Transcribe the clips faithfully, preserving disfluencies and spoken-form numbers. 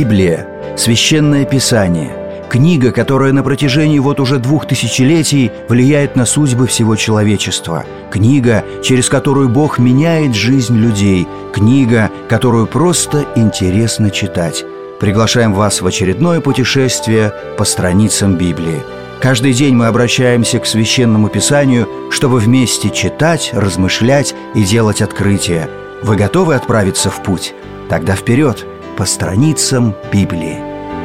Библия – священное писание, книга, которая на протяжении вот уже двух тысячелетий влияет на судьбы всего человечества, книга, через которую Бог меняет жизнь людей, книга, которую просто интересно читать. Приглашаем вас в очередное путешествие по страницам Библии. Каждый день мы обращаемся к Священному Писанию, чтобы вместе читать, размышлять и делать открытия. Вы готовы отправиться в путь? Тогда вперед, по страницам Библии.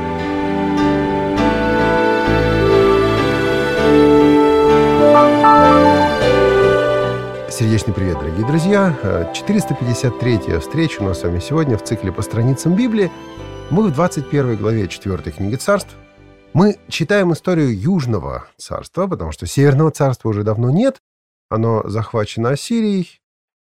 Сердечный привет, дорогие друзья! четыреста пятьдесят третья встреча у нас с вами сегодня в цикле «По страницам Библии». Мы в двадцать первой главе четвёртой книги Царств. Мы читаем историю Южного царства, потому что Северного царства уже давно нет. Оно захвачено Ассирией.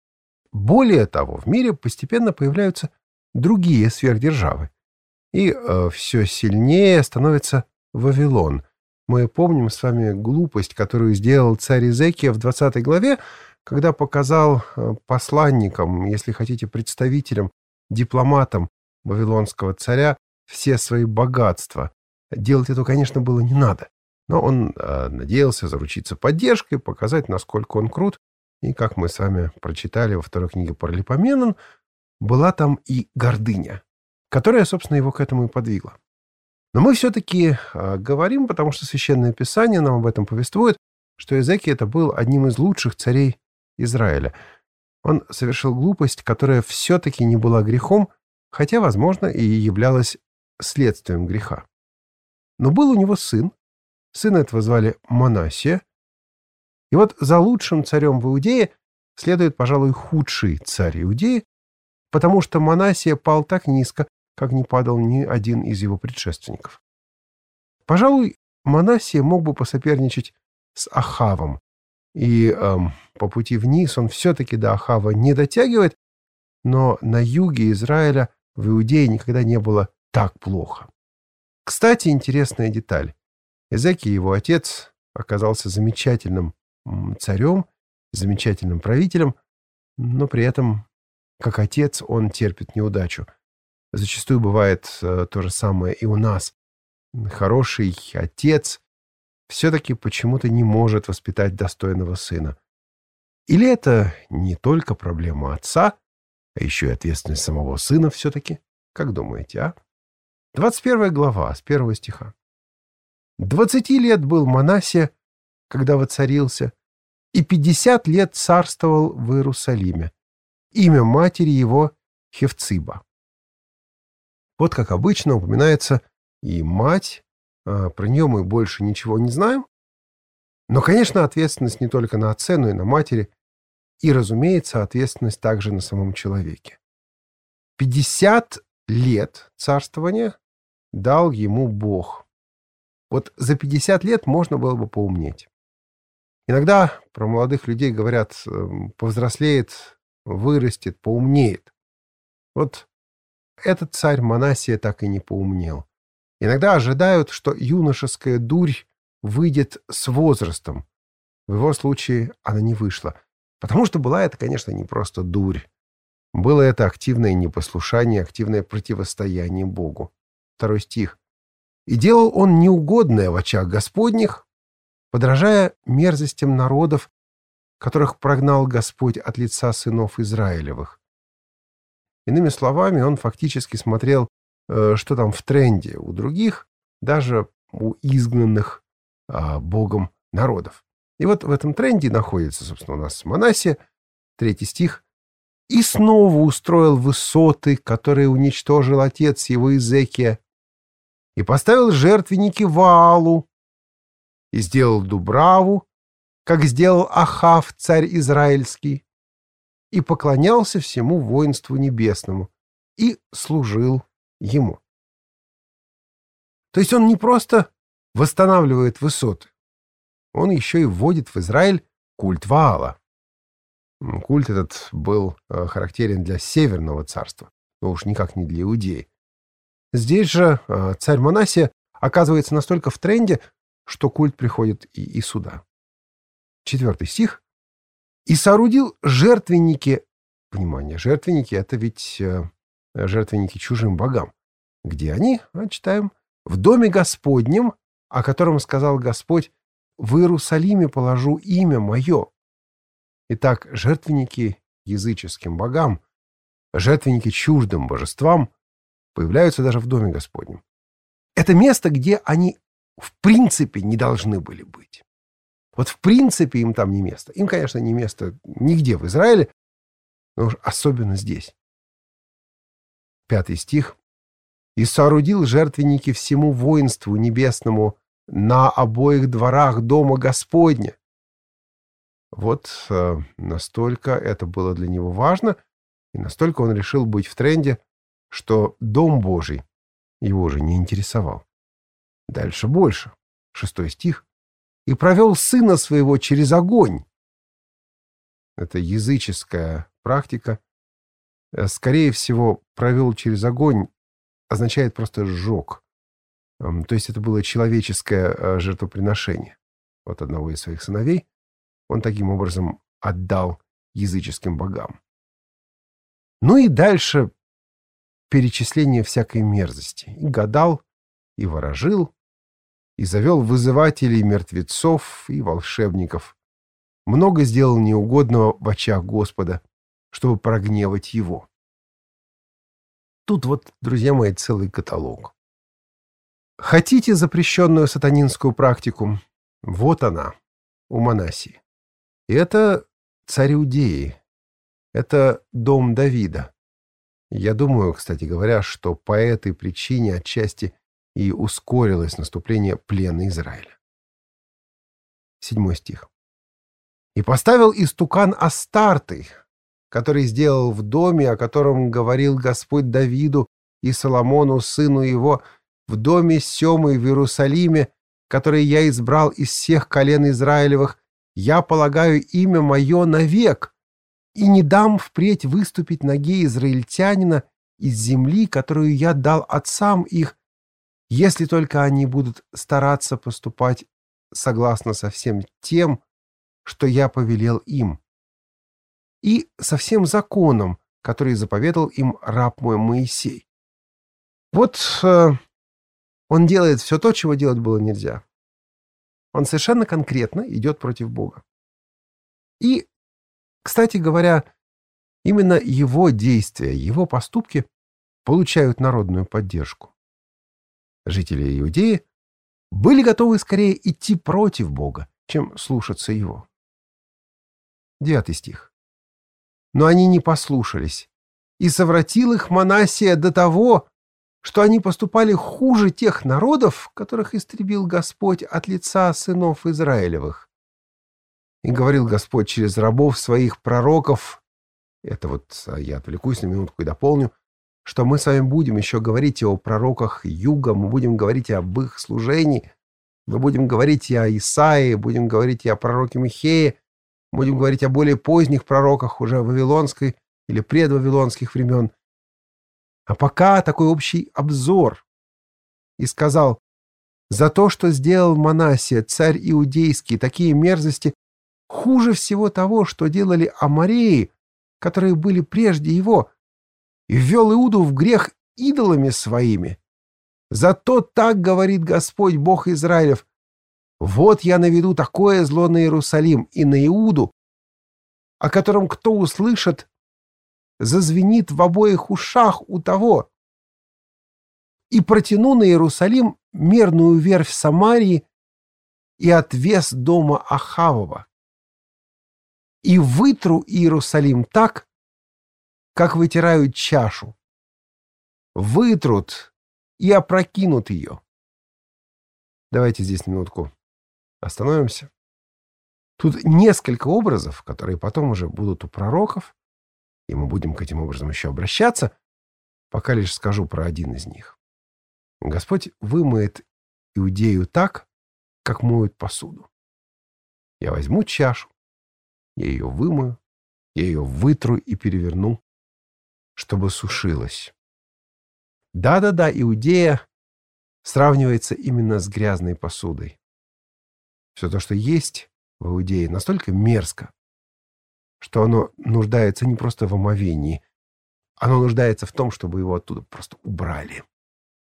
Более того, в мире постепенно появляются другие сверхдержавы. И э, все сильнее становится Вавилон. Мы помним с вами глупость, которую сделал царь Иезекия в двадцатой главе, когда показал посланникам, если хотите, представителям, дипломатам вавилонского царя все свои богатства. Делать это, конечно, было не надо. Но он э, надеялся заручиться поддержкой, показать, насколько он крут. И, как мы с вами прочитали во второй книге Паралипоменон, была там и гордыня, которая, собственно, его к этому и подвигла. Но мы все-таки э, говорим, потому что Священное Писание нам об этом повествует, что Иезекия это был одним из лучших царей Израиля. Он совершил глупость, которая все-таки не была грехом, хотя, возможно, и являлась следствием греха. Но был у него сын. Сына этого звали Манассия. И вот за лучшим царем в Иудее следует, пожалуй, худший царь Иудеи, потому что Манассия пал так низко, как не падал ни один из его предшественников. Пожалуй, Манассия мог бы посоперничать с Ахавом. И эм, по пути вниз он все-таки до Ахава не дотягивает, но на юге Израиля в Иудее никогда не было так плохо. Кстати, интересная деталь. Иезекия, его отец, оказался замечательным царем, замечательным правителем, но при этом, как отец, он терпит неудачу. Зачастую бывает э, то же самое и у нас. Хороший отец все-таки почему-то не может воспитать достойного сына. Или это не только проблема отца, а еще и ответственность самого сына все-таки? Как думаете, а? двадцать первая глава, с первого стиха. «Двадцати лет был Манассия, когда воцарился, и пятьдесят лет царствовал в Иерусалиме. Имя матери его Хефциба». Вот как обычно упоминается и мать. Про нее мы больше ничего не знаем. Но, конечно, ответственность не только на отце, но и на матери. И, разумеется, ответственность также на самом человеке. пятьдесят лет царствования дал ему Бог. Вот за пятьдесят лет можно было бы поумнеть. Иногда про молодых людей говорят: повзрослеет, вырастет, поумнеет. Вот этот царь Манассия так и не поумнел. Иногда ожидают, что юношеская дурь выйдет с возрастом. В его случае она не вышла. Потому что была это, конечно, не просто дурь. Было это активное непослушание, активное противостояние Богу. Второй стих. «И делал он неугодное в очах Господних, подражая мерзостям народов, которых прогнал Господь от лица сынов Израилевых». Иными словами, он фактически смотрел, что там в тренде у других, даже у изгнанных а, Богом народов. И вот в этом тренде находится, собственно, у нас Манассия, третий стих. «И снова устроил высоты, которые уничтожил отец его Иезекия, и поставил жертвенники Ваалу, и сделал Дубраву, как сделал Ахав, царь израильский, и поклонялся всему воинству небесному, и служил ему». То есть он не просто восстанавливает высоты, он еще и вводит в Израиль культ Ваала. Культ этот был характерен для Северного царства, но уж никак не для Иудеи. Здесь же царь Манассия оказывается настолько в тренде, что культ приходит и, и сюда. Четвертый стих. «И соорудил жертвенники». Внимание, жертвенники — это ведь жертвенники чужим богам. Где они? А, читаем. В доме Господнем, о котором сказал Господь: в Иерусалиме положу имя мое. Итак, жертвенники языческим богам, жертвенники чуждым божествам появляются даже в доме Господнем. Это место, где они в принципе не должны были быть. Вот в принципе им там не место. Им, конечно, не место нигде в Израиле, но уж особенно здесь. Пятый стих. «И соорудил жертвенники всему воинству небесному на обоих дворах дома Господня». Вот э, настолько это было для него важно, и настолько он решил быть в тренде, что Дом Божий его уже не интересовал. Дальше больше. Шестой стих. «И провел сына своего через огонь». Это языческая практика. Скорее всего, «провел через огонь» означает просто «сжег». То есть это было человеческое жертвоприношение. Вот одного из своих сыновей он таким образом отдал языческим богам. Ну и дальше перечисление всякой мерзости. И гадал, и ворожил, и завел вызывателей мертвецов и волшебников. Много сделал неугодного в очах Господа, чтобы прогневать его. Тут вот, друзья мои, целый каталог. Хотите запрещенную сатанинскую практику? Вот она, у Манассии. И это царь Иудеи. Это дом Давида. Я думаю, кстати говоря, что по этой причине отчасти и ускорилось наступление плена Израиля. Седьмой стих. «И поставил истукан Астарты, который сделал в доме, о котором говорил Господь Давиду и Соломону, сыну его, в доме сёмой в Иерусалиме, который я избрал из всех колен Израилевых, я полагаю имя мое навек, и не дам впредь выступить ноге израильтянина из земли, которую я дал отцам их, если только они будут стараться поступать согласно со всем тем, что я повелел им, и со всем законом, который заповедал им раб мой Моисей». Вот э, он делает все то, чего делать было нельзя. Он совершенно конкретно идет против Бога. И, кстати говоря, именно его действия, его поступки получают народную поддержку. Жители Иудеи были готовы скорее идти против Бога, чем слушаться его. Девятый стих. «Но они не послушались, и совратил их Манассия до того, что они поступали хуже тех народов, которых истребил Господь от лица сынов Израилевых. И говорил Господь через рабов своих пророков». Это вот я отвлекусь на минутку и дополню, что мы с вами будем еще говорить о пророках Юга, мы будем говорить об их служении, мы будем говорить и о Исаии, будем говорить и о пророке Михее, будем говорить о более поздних пророках уже вавилонской или предвавилонских времен. А пока такой общий обзор. «И сказал: за то, что сделал Манассия, царь иудейский, такие мерзости, хуже всего того, что делали амореи, которые были прежде его, и ввел Иуду в грех идолами своими. Зато так говорит Господь, Бог Израилев: вот я наведу такое зло на Иерусалим и на Иуду, о котором кто услышит, зазвенит в обоих ушах у того. И протяну на Иерусалим мерную верфь Самарии и отвес дома Ахавова. И вытру Иерусалим так, как вытирают чашу. Вытрут и опрокинут ее». Давайте здесь минутку остановимся. Тут несколько образов, которые потом уже будут у пророков, и мы будем к этим образом еще обращаться. Пока лишь скажу про один из них. Господь вымоет Иудею так, как моют посуду. Я возьму чашу, я ее вымою, я ее вытру и переверну, чтобы сушилась. Да-да-да, Иудея сравнивается именно с грязной посудой. Все то, что есть в Иудее, настолько мерзко, что оно нуждается не просто в омовении, оно нуждается в том, чтобы его оттуда просто убрали.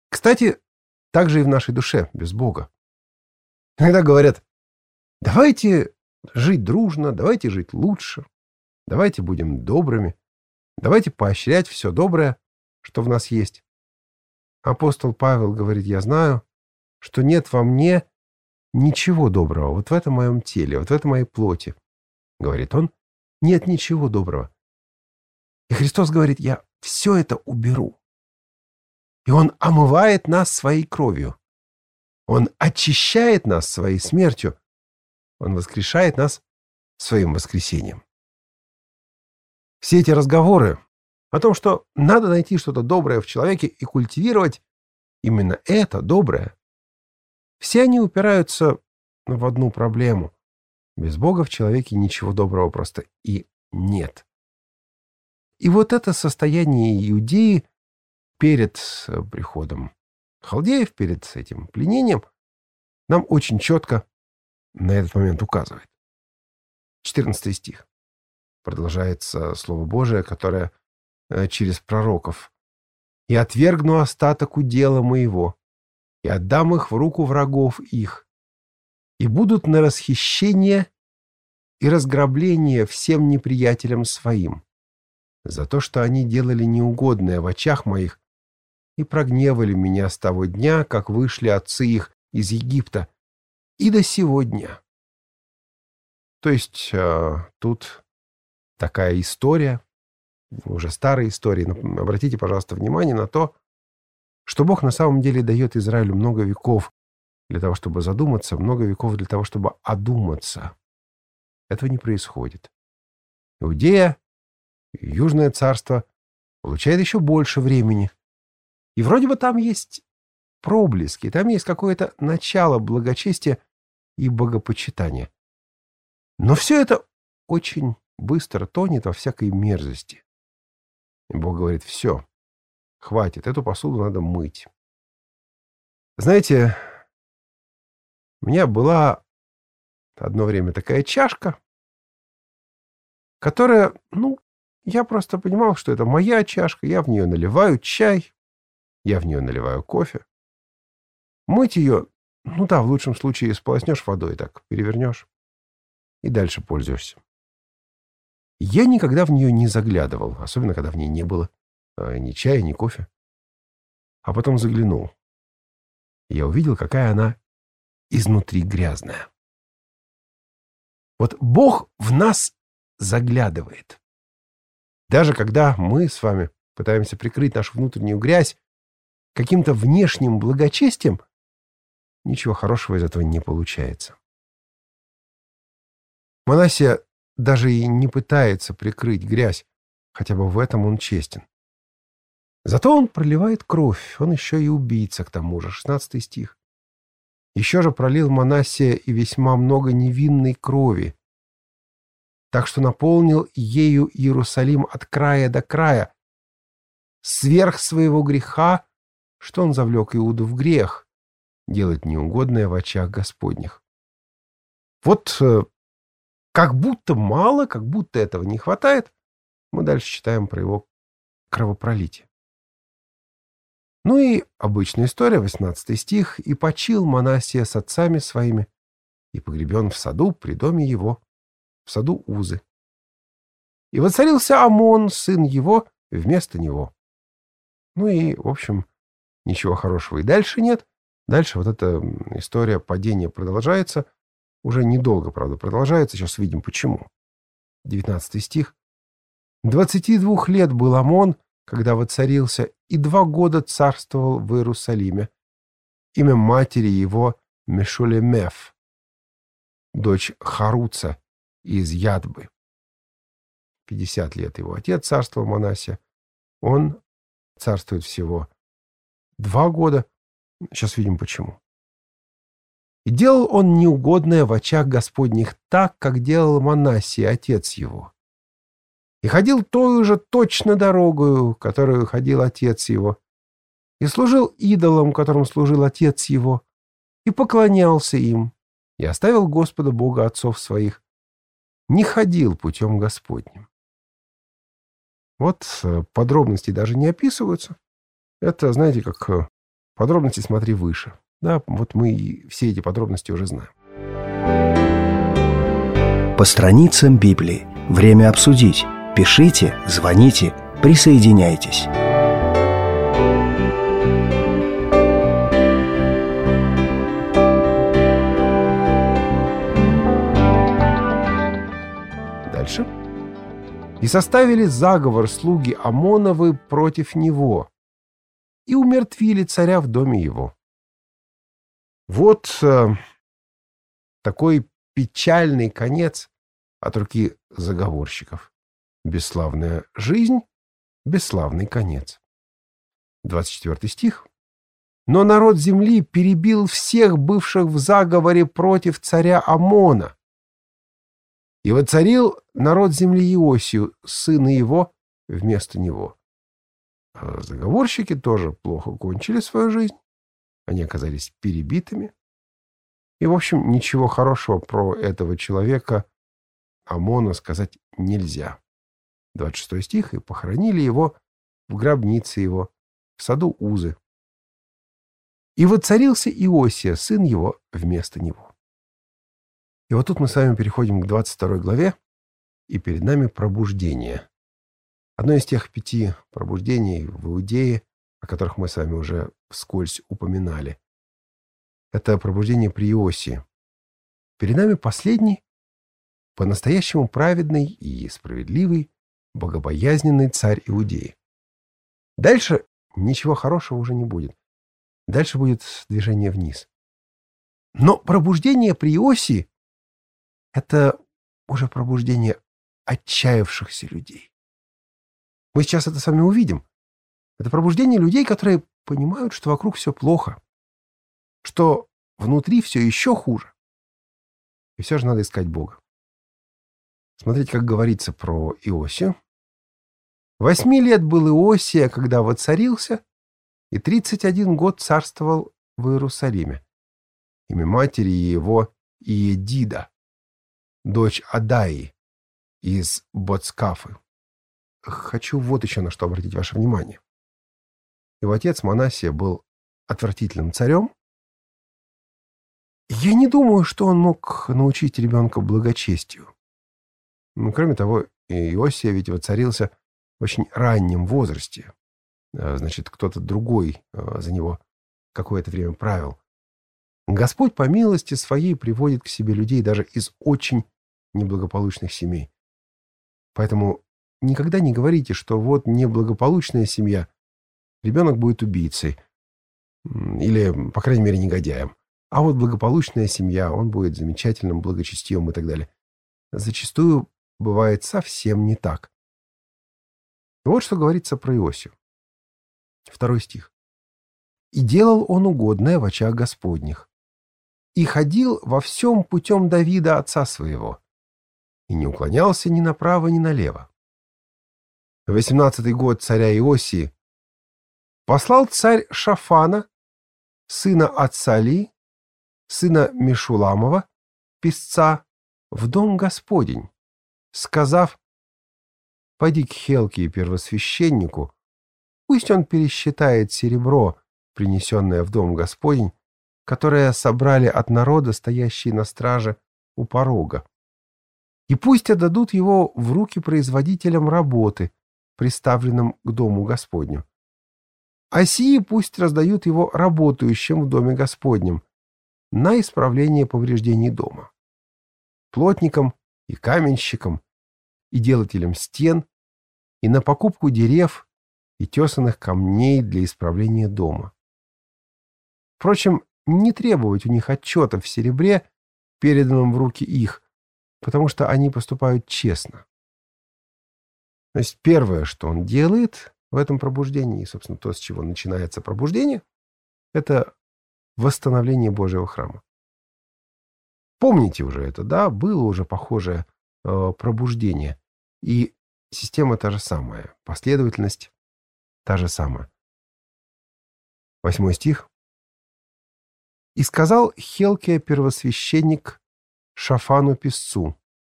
Кстати, так же и в нашей душе, без Бога. Иногда говорят, давайте жить дружно, давайте жить лучше, давайте будем добрыми, давайте поощрять все доброе, что в нас есть. Апостол Павел говорит, я знаю, что нет во мне ничего доброго, вот в этом моем теле, вот в этой моей плоти, говорит он, нет ничего доброго. И Христос говорит, я все это уберу. И Он омывает нас своей кровью. Он очищает нас своей смертью. Он воскрешает нас своим воскресением. Все эти разговоры о том, что надо найти что-то доброе в человеке и культивировать именно это доброе, все они упираются в одну проблему. Без Бога в человеке ничего доброго просто и нет. И вот это состояние Иудеи перед приходом халдеев, перед этим пленением, нам очень четко на этот момент указывает. четырнадцатый стих. Продолжается Слово Божие, которое через пророков. «И отвергну остаток удела моего, и отдам их в руку врагов их, и будут на расхищение и разграбление всем неприятелям своим, за то, что они делали неугодное в очах моих и прогневали меня с того дня, как вышли отцы их из Египта, и до сего дня». То есть э, тут такая история, уже старая история. Обратите, пожалуйста, внимание на то, что Бог на самом деле дает Израилю много веков для того, чтобы задуматься, много веков для того, чтобы одуматься. Этого не происходит. Иудея, Южное царство получает еще больше времени. И вроде бы там есть проблески, там есть какое-то начало благочестия и богопочитания. Но все это очень быстро тонет во всякой мерзости. И Бог говорит, все, хватит, эту посуду надо мыть. Знаете, у меня была одно время такая чашка, которая, ну, я просто понимал, что это моя чашка, я в нее наливаю чай, я в нее наливаю кофе. Мыть ее, ну да, в лучшем случае сполоснешь водой, так перевернешь и дальше пользуешься. Я никогда в нее не заглядывал, особенно когда в ней не было э, ни чая, ни кофе. А потом заглянул. Я увидел, какая она изнутри грязная. Вот Бог в нас заглядывает. Даже когда мы с вами пытаемся прикрыть нашу внутреннюю грязь каким-то внешним благочестием, ничего хорошего из этого не получается. Манассия даже и не пытается прикрыть грязь, хотя бы в этом он честен. Зато он проливает кровь, он еще и убийца, к тому же, шестнадцатый стих. Еще же пролил Манассия и весьма много невинной крови, так что наполнил ею Иерусалим от края до края, сверх своего греха, что он завлек Иуду в грех, делать неугодное в очах Господних. Вот как будто мало, как будто этого не хватает, мы дальше читаем про его кровопролитие. Ну и обычная история, восемнадцатый стих. «И почил Манассия с отцами своими, и погребен в саду при доме его, в саду Узы. И воцарился Амон, сын его, вместо него». Ну и, в общем, ничего хорошего и дальше нет. Дальше вот эта история падения продолжается. Уже недолго, правда, продолжается. Сейчас видим, почему. девятнадцатый стих. «Двадцати двух лет был Амон, когда воцарился, и два года царствовал в Иерусалиме. Имя матери его Мешулемеф, дочь Харуца из Ядбы. Пятьдесят лет его отец царствовал Манассия. Он царствует всего два года. Сейчас видим, почему. И делал он неугодное в очах Господних так, как делал Манассия, отец его. И ходил той же точно дорогою, которую ходил отец его, и служил идолам, которым служил отец его, и поклонялся им, и оставил Господа Бога отцов своих, не ходил путем Господним». Вот подробности даже не описываются. Это, знаете, как Подробности смотри выше. Да, вот мы все эти подробности уже знаем. По страницам Библии. Время обсудить. Пишите, звоните, присоединяйтесь. Дальше. «И составили заговор слуги Амоновы против него, и умертвили царя в доме его». Вот э, такой печальный конец от руки заговорщиков. Бесславная жизнь, бесславный конец. двадцать четвёртый стих. «Но народ земли перебил всех бывших в заговоре против царя Амона. И воцарил народ земли Иосию, сына его, вместо него». А заговорщики тоже плохо кончили свою жизнь. Они оказались перебитыми. И, в общем, ничего хорошего про этого человека, Амона, сказать нельзя. двадцать шестой стих. «И похоронили его в гробнице его, в саду Узы. И воцарился Иосия, сын его, вместо него». И вот тут мы с вами переходим к двадцать второй главе, и перед нами пробуждение. Одно из тех пяти пробуждений в Иудее, о которых мы с вами уже вскользь упоминали. Это пробуждение при Иосии. Перед нами последний, по-настоящему праведный и справедливый, богобоязненный царь Иудеи. Дальше ничего хорошего уже не будет. Дальше будет движение вниз. Но пробуждение при Иосии — это уже пробуждение отчаявшихся людей. Мы сейчас это с вами увидим. Это пробуждение людей, которые понимают, что вокруг все плохо, что внутри все еще хуже. И все же надо искать Бога. Смотрите, как говорится про Иосию. «Восьми лет был Иосия, когда воцарился, и тридцать один год царствовал в Иерусалиме. Имя матери его Иедида, дочь Адаи из Боцкафы». Хочу вот еще на что обратить ваше внимание. Его отец Манассия был отвратительным царем. Я не думаю, что он мог научить ребенка благочестию. Ну, кроме того, Иосия ведь воцарился в очень раннем возрасте. Значит, кто-то другой за него какое-то время правил. Господь по милости своей приводит к себе людей даже из очень неблагополучных семей. Поэтому никогда не говорите, что вот неблагополучная семья, ребенок будет убийцей. Или, по крайней мере, негодяем. А вот благополучная семья, он будет замечательным, благочестивым и так далее. Зачастую бывает совсем не так. Вот что говорится про Иосию. Второй стих. «И делал он угодное в очах Господних, и ходил во всем путем Давида, отца своего, и не уклонялся ни направо, ни налево. В восемнадцатый год царя Иосии послал царь Шафана, сына Ацалии, сына Мешуламова, писца, в дом Господень, сказав: пойди к Хелкии первосвященнику, пусть он пересчитает серебро, принесенное в дом Господень, которое собрали от народа, стоящие на страже у порога. И пусть отдадут его в руки производителям работы, приставленным к дому Господню. А сии пусть раздают его работающим в доме Господнем на исправление повреждений дома, плотникам и каменщикам, и делателям стен, и на покупку дерев и тесаных камней для исправления дома. Впрочем, не требовать у них отчета в серебре, переданном в руки их, потому что они поступают честно. То есть первое, что он делает в этом пробуждении, и, собственно, то, с чего начинается пробуждение, это восстановление Божьего храма. Помните уже это, да? Было уже похожее э, пробуждение. И система та же самая, последовательность та же самая. Восьмой стих. «И сказал Хелкия первосвященник Шафану писцу: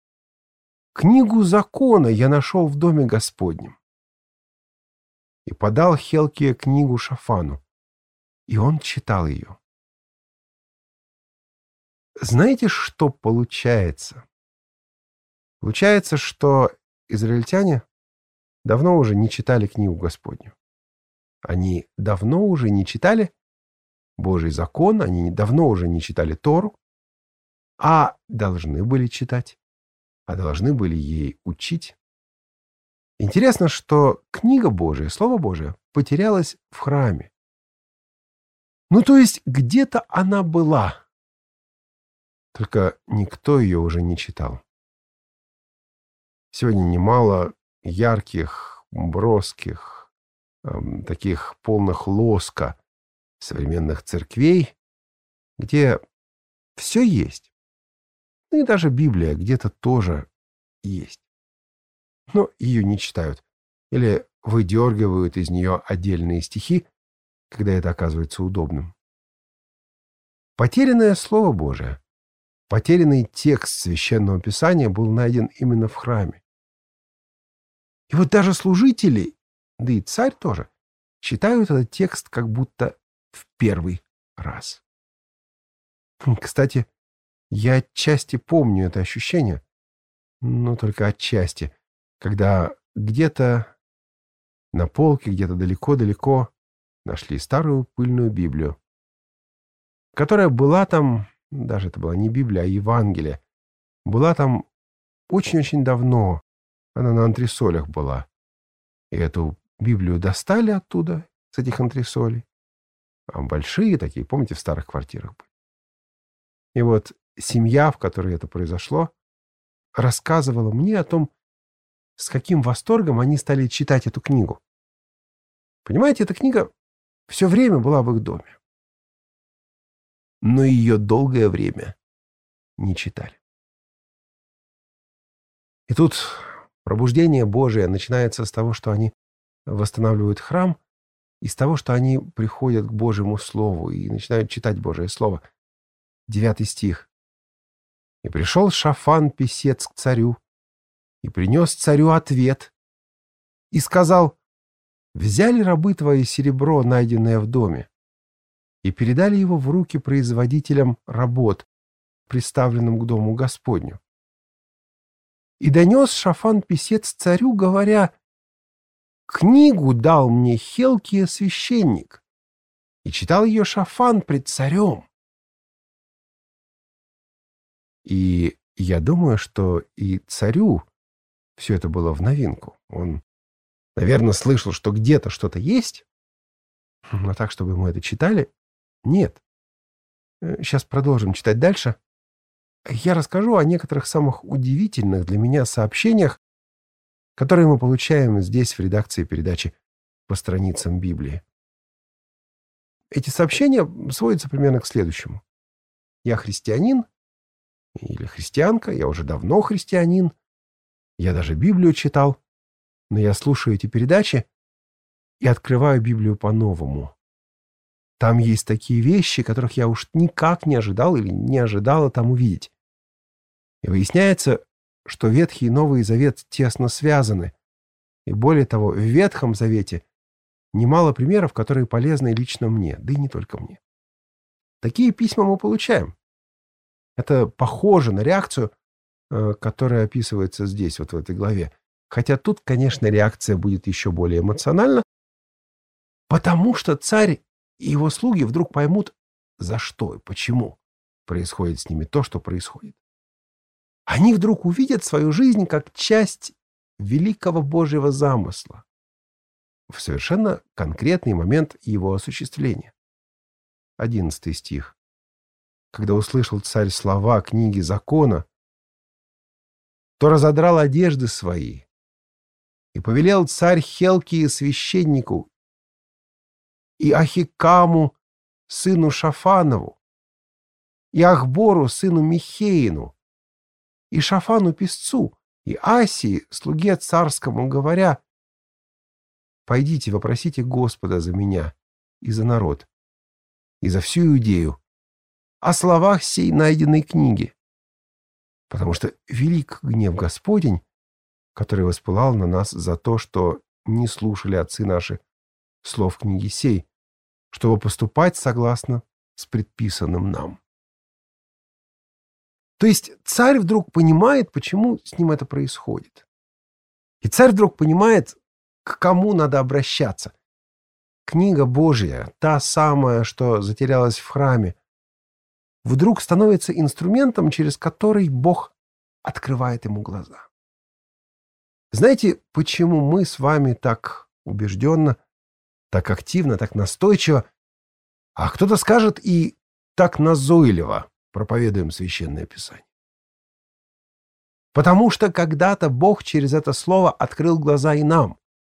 книгу закона я нашел в доме Господнем. И подал Хелкия книгу Шафану, и он читал ее. Знаете, что получается? Получается, что израильтяне давно уже не читали книгу Господню. Они давно уже не читали Божий закон, они давно уже не читали Тору, а должны были читать, а должны были ей учить. Интересно, что книга Божия, Слово Божие, потерялась в храме. Ну, то есть где-то она была, только никто ее уже не читал. Сегодня немало ярких, броских, эм, таких полных лоска современных церквей, где все есть. Ну и даже Библия где-то тоже есть. Но ее не читают. Или выдергивают из нее отдельные стихи, когда это оказывается удобным. Потерянное Слово Божие, потерянный текст Священного Писания был найден именно в храме. И вот даже служители, да и царь тоже, читают этот текст как будто в первый раз. Кстати, я отчасти помню это ощущение, но только отчасти, когда где-то на полке, где-то далеко-далеко нашли старую пыльную Библию, которая была там, даже это была не Библия, а Евангелие, была там очень-очень давно, она на антресолях была. И эту Библию достали оттуда, с этих антресолей. А большие такие, помните, в старых квартирах были. И вот семья, в которой это произошло, рассказывала мне о том, с каким восторгом они стали читать эту книгу. Понимаете, эта книга все время была в их доме. Но ее долгое время не читали. И тут пробуждение Божие начинается с того, что они восстанавливают храм, и с того, что они приходят к Божьему Слову и начинают читать Божие Слово. Девятый стих. «И пришел Шафан, писец, к царю, и принес царю ответ, и сказал: взяли рабы твои серебро, найденное в доме, и передали его в руки производителям работ, приставленным к дому Господню. И донес Шафан, писец, царю, говоря: книгу дал мне Хилкия священник, и читал ее Шафан пред царем». И я думаю, что и царю все это было в новинку. Он, наверное, слышал, что где-то что-то есть, но так, чтобы мы это читали, нет. Сейчас продолжим читать дальше. Я расскажу о некоторых самых удивительных для меня сообщениях, которые мы получаем здесь, в редакции передачи «По страницам Библии». Эти сообщения сводятся примерно к следующему. Я христианин или христианка, я уже давно христианин, я даже Библию читал, но я слушаю эти передачи и открываю Библию по-новому. Там есть такие вещи, которых я уж никак не ожидал или не ожидала там увидеть. И выясняется, что Ветхий и Новый Завет тесно связаны. И более того, в Ветхом Завете немало примеров, которые полезны лично мне, да и не только мне. Такие письма мы получаем. Это похоже на реакцию, которая описывается здесь, вот в этой главе. Хотя тут, конечно, реакция будет еще более эмоциональна, потому что царь и его слуги вдруг поймут, за что и почему происходит с ними то, что происходит. Они вдруг увидят свою жизнь как часть великого Божьего замысла в совершенно конкретный момент его осуществления. Одиннадцатый стих. Когда услышал царь слова книги закона, то разодрал одежды свои, и повелел царь Хилкии священнику и Ахикаму, сыну Шафанову, и Ахбору, сыну Михеину, и Шафану писцу, и Асии, слуге царскому, говоря: пойдите, вопросите Господа за меня и за народ, и за всю Иудею о словах сей найденной книги, потому что велик гнев Господень, который воспылал на нас за то, что не слушали отцы наши слов книги сей, чтобы поступать согласно с предписанным нам. То есть царь вдруг понимает, почему с ним это происходит. И царь вдруг понимает, к кому надо обращаться. Книга Божья, та самая, что затерялась в храме, вдруг становится инструментом, через который Бог открывает ему глаза. Знаете, почему мы с вами так убежденно, так активно, так настойчиво, а кто-то скажет и так назойливо проповедуем Священное Писание? Потому что когда-то Бог через это слово открыл глаза и нам.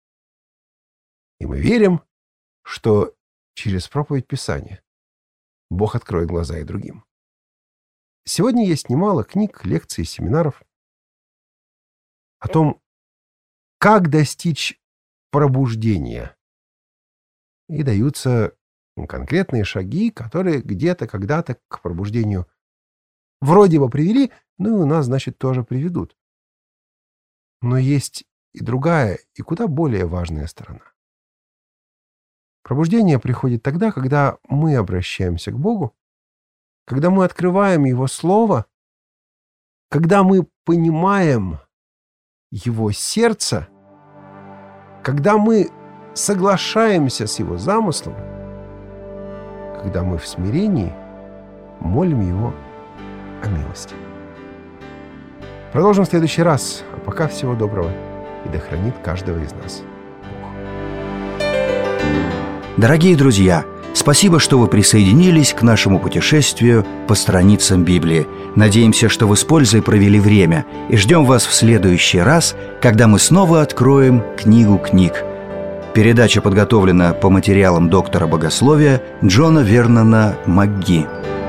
И мы верим, что через проповедь Писания Бог откроет глаза и другим. Сегодня есть немало книг, лекций, семинаров о том, как достичь пробуждения. И даются конкретные шаги, которые где-то, когда-то к пробуждению вроде бы привели, ну и у нас, значит, тоже приведут. Но есть и другая, и куда более важная сторона. Пробуждение приходит тогда, когда мы обращаемся к Богу, когда мы открываем Его Слово, когда мы понимаем Его сердце, когда мы соглашаемся с Его замыслом, когда мы в смирении молим Его о милости. Продолжим в следующий раз. А пока всего доброго. И да хранит каждого из нас Бог. Дорогие друзья, спасибо, что вы присоединились к нашему путешествию по страницам Библии. Надеемся, что вы с пользой провели время, и ждем вас в следующий раз, когда мы снова откроем книгу книг. Передача подготовлена по материалам доктора богословия Джона Вернона МакГи.